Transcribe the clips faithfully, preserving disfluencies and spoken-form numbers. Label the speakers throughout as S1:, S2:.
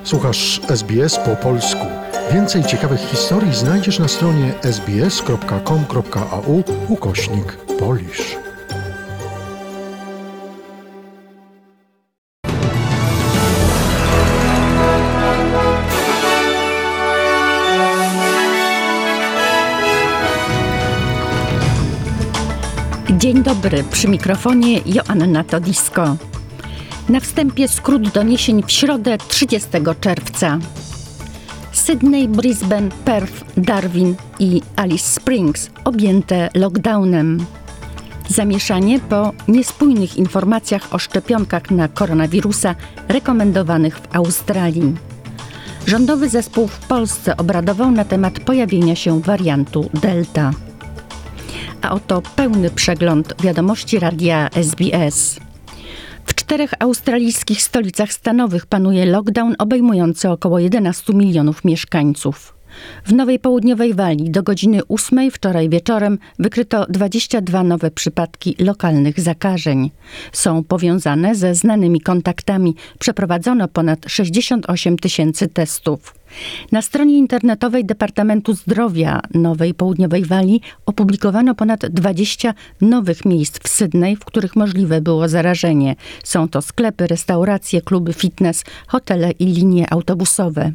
S1: Słuchasz S B S po polsku. Więcej ciekawych historii znajdziesz na stronie sbs.com.au ukośnik Polish.
S2: Dzień dobry, przy mikrofonie Joanna Todisko. Na wstępie skrót doniesień w środę trzydziestego czerwca. Sydney, Brisbane, Perth, Darwin i Alice Springs objęte lockdownem. Zamieszanie po niespójnych informacjach o szczepionkach na koronawirusa rekomendowanych w Australii. Rządowy zespół w Polsce obradował na temat pojawienia się wariantu Delta. A oto pełny przegląd wiadomości radia S B S. W czterech australijskich stolicach stanowych panuje lockdown obejmujący około jedenaście milionów mieszkańców. W Nowej Południowej Walii do godziny ósmej wczoraj wieczorem wykryto dwadzieścia dwa nowe przypadki lokalnych zakażeń. Są powiązane ze znanymi kontaktami. Przeprowadzono ponad sześćdziesiąt osiem tysięcy testów. Na stronie internetowej Departamentu Zdrowia Nowej Południowej Walii opublikowano ponad dwadzieścia nowych miejsc w Sydney, w których możliwe było zarażenie. Są to sklepy, restauracje, kluby fitness, hotele i linie autobusowe.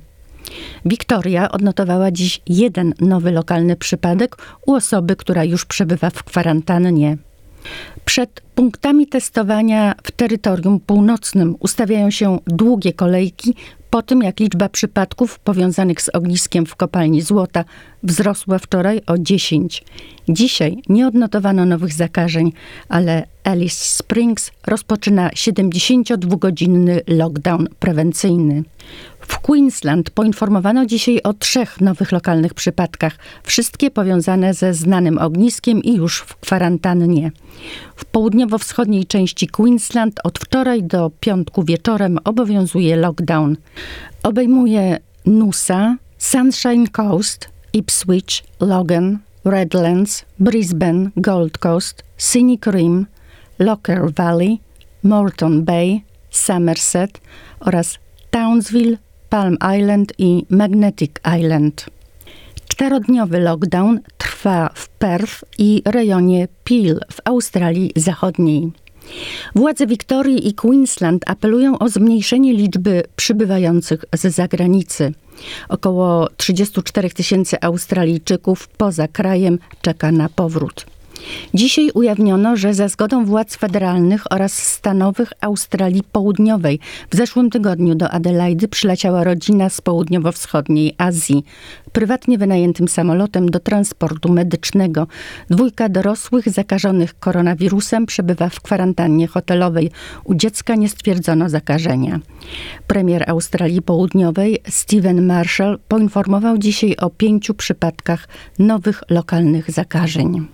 S2: Wiktoria odnotowała dziś jeden nowy lokalny przypadek u osoby, która już przebywa w kwarantannie. Przed punktami testowania w terytorium północnym ustawiają się długie kolejki po tym, jak liczba przypadków powiązanych z ogniskiem w kopalni złota wzrosła wczoraj o dziesięć. Dzisiaj nie odnotowano nowych zakażeń, ale Alice Springs rozpoczyna siedemdziesięciodwugodzinny lockdown prewencyjny. W Queensland poinformowano dzisiaj o trzech nowych lokalnych przypadkach, wszystkie powiązane ze znanym ogniskiem i już w kwarantannie. W południowo-wschodniej części Queensland od wczoraj do piątku wieczorem obowiązuje lockdown. Obejmuje Noosa, Sunshine Coast, Ipswich, Logan, Redlands, Brisbane, Gold Coast, Scenic Rim, Lockyer Valley, Moreton Bay, Somerset oraz Townsville, Palm Island i Magnetic Island. Czterodniowy lockdown trwa w Perth i rejonie Peel w Australii Zachodniej. Władze Wiktorii i Queensland apelują o zmniejszenie liczby przybywających z zagranicy. Około trzydzieści cztery tysięcy Australijczyków poza krajem czeka na powrót. Dzisiaj ujawniono, że za zgodą władz federalnych oraz stanowych Australii Południowej w zeszłym tygodniu do Adelaidy przyleciała rodzina z południowo-wschodniej Azji. Prywatnie wynajętym samolotem do transportu medycznego. Dwójka dorosłych zakażonych koronawirusem przebywa w kwarantannie hotelowej. U dziecka nie stwierdzono zakażenia. Premier Australii Południowej Stephen Marshall poinformował dzisiaj o pięciu przypadkach nowych lokalnych zakażeń.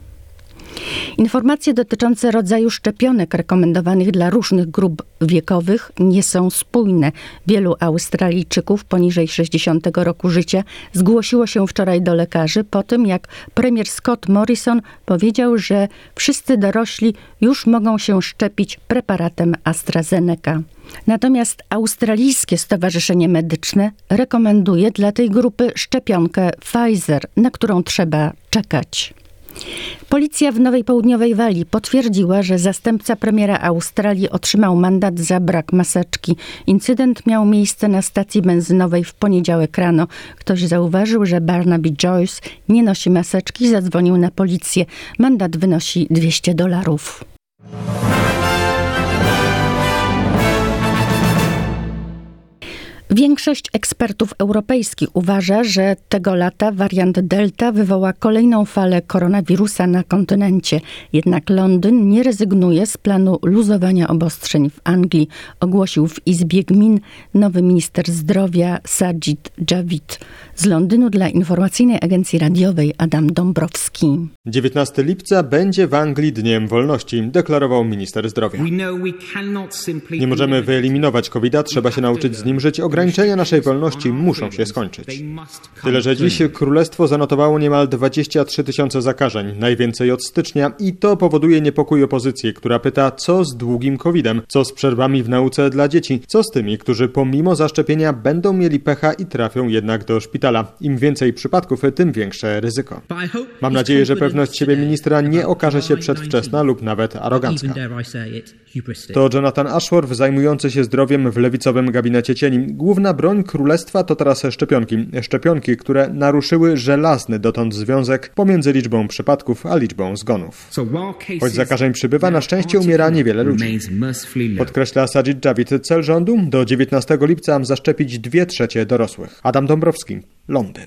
S2: Informacje dotyczące rodzaju szczepionek rekomendowanych dla różnych grup wiekowych nie są spójne. Wielu Australijczyków poniżej sześćdziesiątego roku życia zgłosiło się wczoraj do lekarzy po tym, jak premier Scott Morrison powiedział, że wszyscy dorośli już mogą się szczepić preparatem AstraZeneca. Natomiast Australijskie Stowarzyszenie Medyczne rekomenduje dla tej grupy szczepionkę Pfizer, na którą trzeba czekać. Policja w Nowej Południowej Walii potwierdziła, że zastępca premiera Australii otrzymał mandat za brak maseczki. Incydent miał miejsce na stacji benzynowej w poniedziałek rano. Ktoś zauważył, że Barnaby Joyce nie nosi maseczki i zadzwonił na policję. Mandat wynosi dwieście dolarów. Większość ekspertów europejskich uważa, że tego lata wariant Delta wywoła kolejną falę koronawirusa na kontynencie. Jednak Londyn nie rezygnuje z planu luzowania obostrzeń w Anglii, ogłosił w Izbie Gmin nowy minister zdrowia Sajid Javid. Z Londynu dla informacyjnej agencji radiowej Adam Dąbrowski.
S3: dziewiętnastego lipca będzie w Anglii Dniem Wolności, deklarował minister zdrowia. Nie możemy wyeliminować kowida, trzeba się nauczyć z nim żyć, ograniczyć Ograniczenia naszej wolności muszą się skończyć. Tyle, że dziś królestwo zanotowało niemal dwadzieścia trzy tysiące zakażeń, najwięcej od stycznia, i to powoduje niepokój opozycji, która pyta, co z długim kowidem, co z przerwami w nauce dla dzieci, co z tymi, którzy pomimo zaszczepienia będą mieli pecha i trafią jednak do szpitala. Im więcej przypadków, tym większe ryzyko. Mam nadzieję, że pewność siebie ministra nie okaże się przedwczesna lub nawet arogancka. To Jonathan Ashworth, zajmujący się zdrowiem w lewicowym gabinecie cieni. Główna broń królestwa to teraz szczepionki. Szczepionki, które naruszyły żelazny dotąd związek pomiędzy liczbą przypadków a liczbą zgonów. Choć zakażeń przybywa, na szczęście umiera niewiele ludzi. Podkreśla Sajid Javid. Cel rządu do dziewiętnastego lipca zaszczepić dwie trzecie dorosłych. Adam Dąbrowski, Londyn.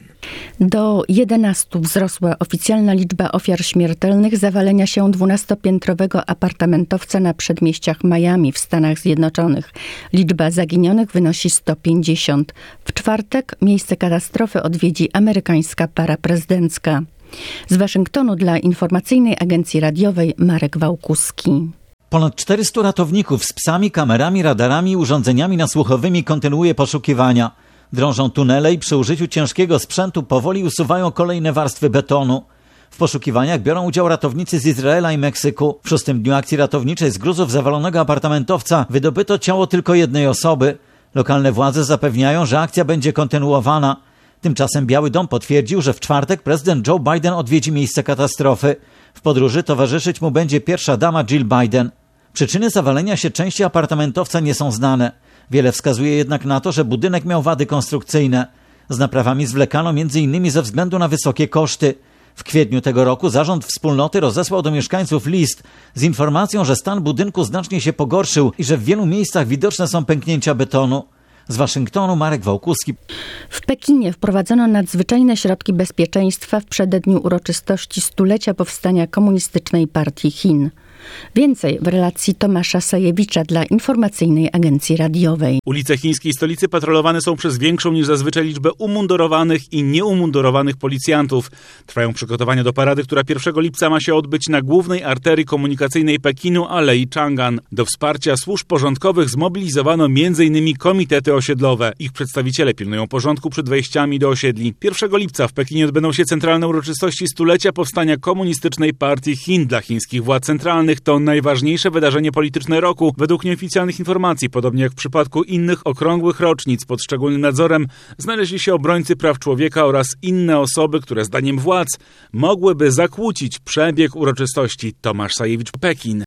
S2: Do jedenastu wzrosła oficjalna liczba ofiar śmiertelnych zawalenia się dwunastopiętrowego apartamentowca na przedmieściach Miami w Stanach Zjednoczonych. Liczba zaginionych wynosi sto pięćdziesiąt. W czwartek miejsce katastrofy odwiedzi amerykańska para prezydencka. Z Waszyngtonu dla Informacyjnej Agencji Radiowej Marek Wałkuski.
S4: Ponad czterystu ratowników z psami, kamerami, radarami i urządzeniami nasłuchowymi kontynuuje poszukiwania. Drążą tunele i przy użyciu ciężkiego sprzętu powoli usuwają kolejne warstwy betonu. W poszukiwaniach biorą udział ratownicy z Izraela i Meksyku. W szóstym dniu akcji ratowniczej z gruzów zawalonego apartamentowca wydobyto ciało tylko jednej osoby. Lokalne władze zapewniają, że akcja będzie kontynuowana. Tymczasem Biały Dom potwierdził, że w czwartek prezydent Joe Biden odwiedzi miejsce katastrofy. W podróży towarzyszyć mu będzie pierwsza dama Jill Biden. Przyczyny zawalenia się części apartamentowca nie są znane. Wiele wskazuje jednak na to, że budynek miał wady konstrukcyjne. Z naprawami zwlekano między innymi ze względu na wysokie koszty. W kwietniu tego roku zarząd wspólnoty rozesłał do mieszkańców list z informacją, że stan budynku znacznie się pogorszył i że w wielu miejscach widoczne są pęknięcia betonu. Z Waszyngtonu Marek Wałkuski.
S2: W Pekinie wprowadzono nadzwyczajne środki bezpieczeństwa w przededniu uroczystości stulecia powstania Komunistycznej Partii Chin. Więcej w relacji Tomasza Sajewicza dla Informacyjnej Agencji Radiowej.
S5: Ulice chińskiej stolicy patrolowane są przez większą niż zazwyczaj liczbę umundurowanych i nieumundurowanych policjantów. Trwają przygotowania do parady, która pierwszego lipca ma się odbyć na głównej arterii komunikacyjnej Pekinu, Alei Chang'an. Do wsparcia służb porządkowych zmobilizowano między innymi komitety osiedlowe. Ich przedstawiciele pilnują porządku przed wejściami do osiedli. pierwszego lipca w Pekinie odbędą się centralne uroczystości stulecia powstania Komunistycznej Partii Chin. Dla chińskich władz centralnych to najważniejsze wydarzenie polityczne roku. Według nieoficjalnych informacji, podobnie jak w przypadku innych okrągłych rocznic, pod szczególnym nadzorem znaleźli się obrońcy praw człowieka oraz inne osoby, które zdaniem władz mogłyby zakłócić przebieg uroczystości. Tomasz Sajewicz, Pekin.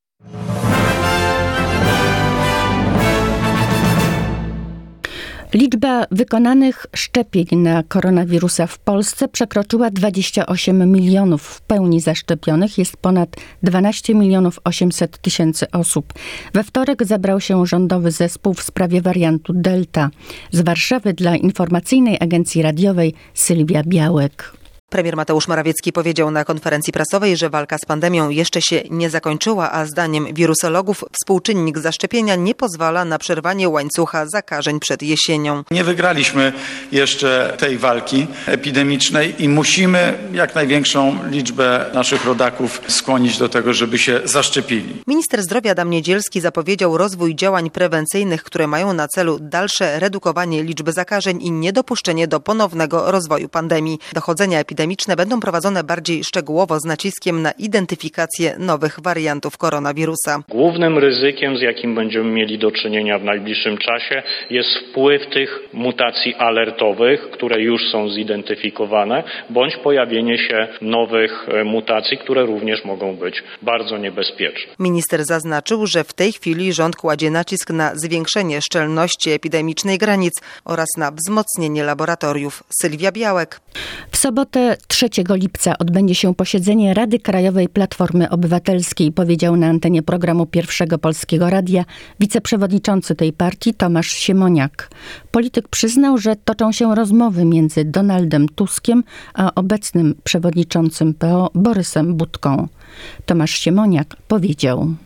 S2: Liczba wykonanych szczepień na koronawirusa w Polsce przekroczyła dwadzieścia osiem milionów. W pełni zaszczepionych jest ponad dwanaście milionów osiemset tysięcy osób. We wtorek zebrał się rządowy zespół w sprawie wariantu Delta. Z Warszawy dla Informacyjnej Agencji Radiowej Sylwia Białek.
S6: Premier Mateusz Morawiecki powiedział na konferencji prasowej, że walka z pandemią jeszcze się nie zakończyła, a zdaniem wirusologów współczynnik zaszczepienia nie pozwala na przerwanie łańcucha zakażeń przed jesienią.
S7: Nie wygraliśmy jeszcze tej walki epidemicznej i musimy jak największą liczbę naszych rodaków skłonić do tego, żeby się zaszczepili.
S6: Minister zdrowia Adam Niedzielski zapowiedział rozwój działań prewencyjnych, które mają na celu dalsze redukowanie liczby zakażeń i niedopuszczenie do ponownego rozwoju pandemii. Dochodzenia epidemiczne epidemiczne będą prowadzone bardziej szczegółowo z naciskiem na identyfikację nowych wariantów koronawirusa.
S8: Głównym ryzykiem, z jakim będziemy mieli do czynienia w najbliższym czasie, jest wpływ tych mutacji alertowych, które już są zidentyfikowane, bądź pojawienie się nowych mutacji, które również mogą być bardzo niebezpieczne.
S6: Minister zaznaczył, że w tej chwili rząd kładzie nacisk na zwiększenie szczelności epidemicznej granic oraz na wzmocnienie laboratoriów. Sylwia Białek.
S2: W sobotę trzeciego lipca odbędzie się posiedzenie Rady Krajowej Platformy Obywatelskiej, powiedział na antenie programu Pierwszego Polskiego Radia wiceprzewodniczący tej partii Tomasz Siemoniak. Polityk przyznał, że toczą się rozmowy między Donaldem Tuskiem a obecnym przewodniczącym P O Borysem Budką. Tomasz Siemoniak powiedział: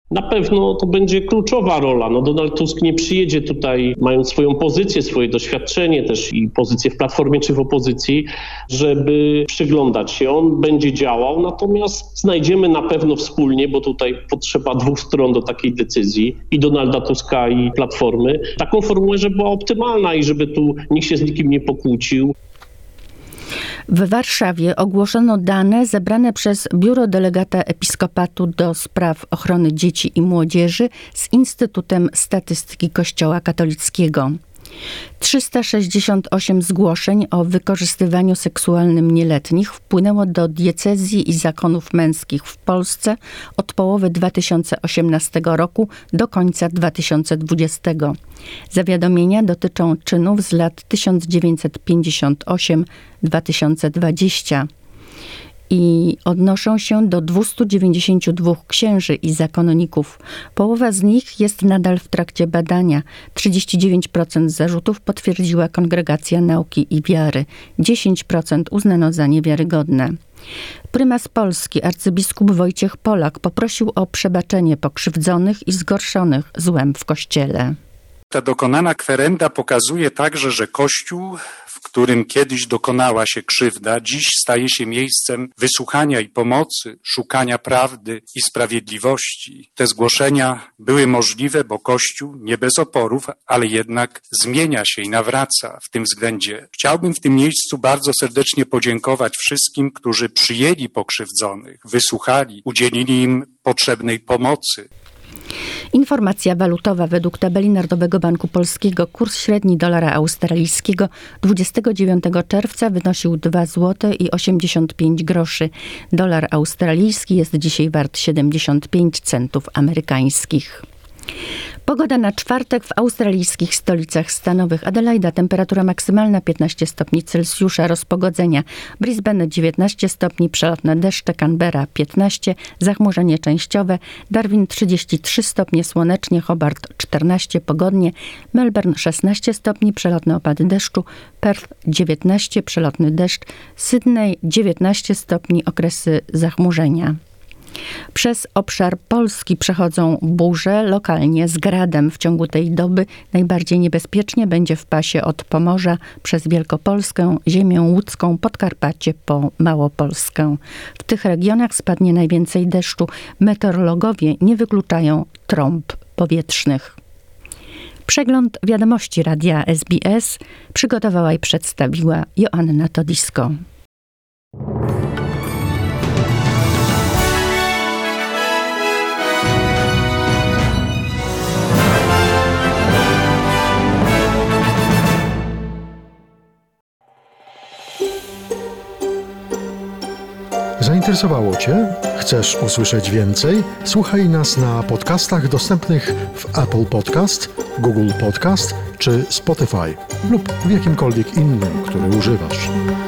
S9: Na pewno to będzie kluczowa rola. No Donald Tusk nie przyjedzie tutaj, mając swoją pozycję, swoje doświadczenie też i pozycję w Platformie czy w opozycji, żeby przyglądać się. On będzie działał, natomiast znajdziemy na pewno wspólnie, bo tutaj potrzeba dwóch stron do takiej decyzji, i Donalda Tuska, i Platformy, taką formułę, żeby była optymalna i żeby tu nikt się z nikim nie pokłócił.
S2: W Warszawie ogłoszono dane zebrane przez Biuro Delegata Episkopatu do spraw ochrony dzieci i młodzieży z Instytutem Statystyki Kościoła Katolickiego. trzysta sześćdziesiąt osiem zgłoszeń o wykorzystywaniu seksualnym nieletnich wpłynęło do diecezji i zakonów męskich w Polsce od połowy dwa tysiące osiemnastego roku do końca dwa tysiące dwudziestego. Zawiadomienia dotyczą czynów z lat tysiąc dziewięćset pięćdziesiąt osiem do dwa tysiące dwudziestego i odnoszą się do dwieście dziewięćdziesiąt dwa księży i zakonników. Połowa z nich jest nadal w trakcie badania. trzydzieści dziewięć procent zarzutów potwierdziła Kongregacja Nauki i Wiary. dziesięć procent uznano za niewiarygodne. Prymas Polski, arcybiskup Wojciech Polak, poprosił o przebaczenie pokrzywdzonych i zgorszonych złem w Kościele.
S10: Ta dokonana kwerenda pokazuje także, że Kościół, w którym kiedyś dokonała się krzywda, dziś staje się miejscem wysłuchania i pomocy, szukania prawdy i sprawiedliwości. Te zgłoszenia były możliwe, bo Kościół nie bez oporów, ale jednak zmienia się i nawraca w tym względzie. Chciałbym w tym miejscu bardzo serdecznie podziękować wszystkim, którzy przyjęli pokrzywdzonych, wysłuchali, udzielili im potrzebnej pomocy.
S2: Informacja walutowa. Według tabeli Narodowego Banku Polskiego kurs średni dolara australijskiego dwudziestego dziewiątego czerwca wynosił dwa złote i osiemdziesiąt pięć groszy. Dolar australijski jest dzisiaj wart siedemdziesiąt pięć centów amerykańskich. Pogoda na czwartek w australijskich stolicach stanowych. Adelaida, temperatura maksymalna piętnaście stopni Celsjusza, rozpogodzenia. Brisbane dziewiętnaście stopni, przelotne deszcze. Canberra piętnaście, zachmurzenie częściowe. Darwin trzydzieści trzy stopnie, słonecznie. Hobart czternaście, pogodnie. Melbourne szesnaście stopni, przelotne opady deszczu. Perth dziewiętnaście, przelotny deszcz. Sydney dziewiętnaście stopni, okresy zachmurzenia. Przez obszar Polski przechodzą burze, lokalnie z gradem. W ciągu tej doby najbardziej niebezpiecznie będzie w pasie od Pomorza przez Wielkopolskę, ziemię łódzką, Podkarpacie po Małopolskę. W tych regionach spadnie najwięcej deszczu. Meteorologowie nie wykluczają trąb powietrznych. Przegląd wiadomości radia S B S przygotowała i przedstawiła Joanna Todisko.
S1: Zainteresowało Cię? Chcesz usłyszeć więcej? Słuchaj nas na podcastach dostępnych w Apple Podcast, Google Podcast czy Spotify lub w jakimkolwiek innym, który używasz.